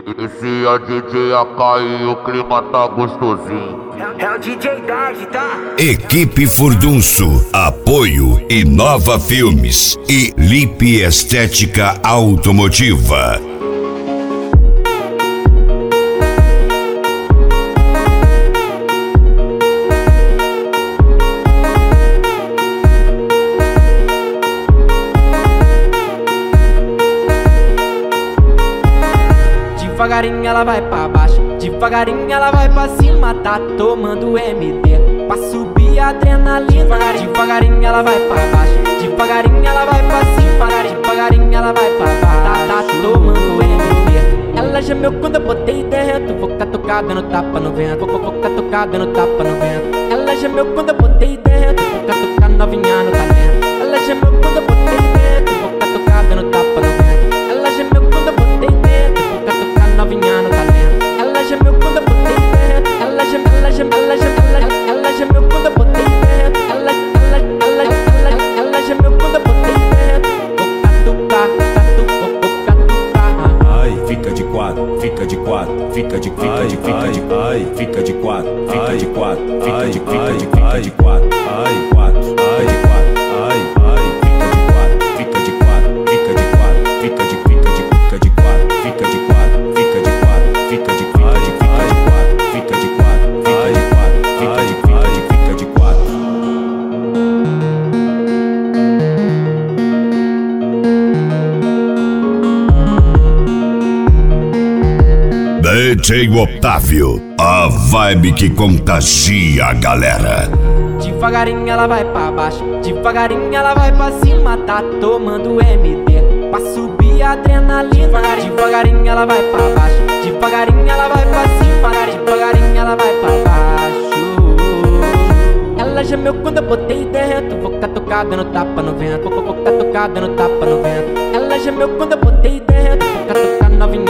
Esse é o DJ AK e o clima tá gostosinho. É o DJ Dard, tá? Equipe Furdunço, apoio Inova Filmes e Lip Estética Automotiva. Devagarinho ela vai pra baixo, devagarinho ela vai pra cima, tá tomando MD pra subir a adrenalina. Devagarinho ela vai pra baixo, devagarinho ela vai pra cima, devagarinho ela vai pra baixo, tá tomando MD. Ela gemeu quando eu botei dentro, vou catucada no tapa no vento, vou catucada no tapa no vento. Ela gemeu quando eu botei dentro, vou catucar novinha no talento. Ela gemeu quando eu botei dentro, vou catucada no tapa no vento. Ela gemeu quando eu botei dentro, vou catucar novinha no talento. Ela gemeu quando eu botei dentro, ela gemeu quando eu botei dentro, ela gemeu quando eu botei dentro. Vou catucar. Ai, fica de quatro, fica de quatro, fica de quatro, fica de quatro, fica de quatro, ai, quatro, ai, de quatro, ai, fica de quatro, fica de quatro, fica de quatro, fica de quatro, fica de quatro, fica de quatro, fica de quatro, fica de quatro, fica de quatro. DJ Otávio, a vibe que contagia a galera. Devagarinho ela vai pra baixo, devagarinho ela vai pra cima, tá tomando MD pra subir a adrenalina. Devagarinho ela vai pra baixo, devagarinho ela vai pra cima, devagarinho ela vai pra baixo. Ela gemeu quando eu botei dentro, vou catucada no tapa no vento, vou catucada no tapa no vento. Ela gemeu quando eu botei dentro, vou catucar novinha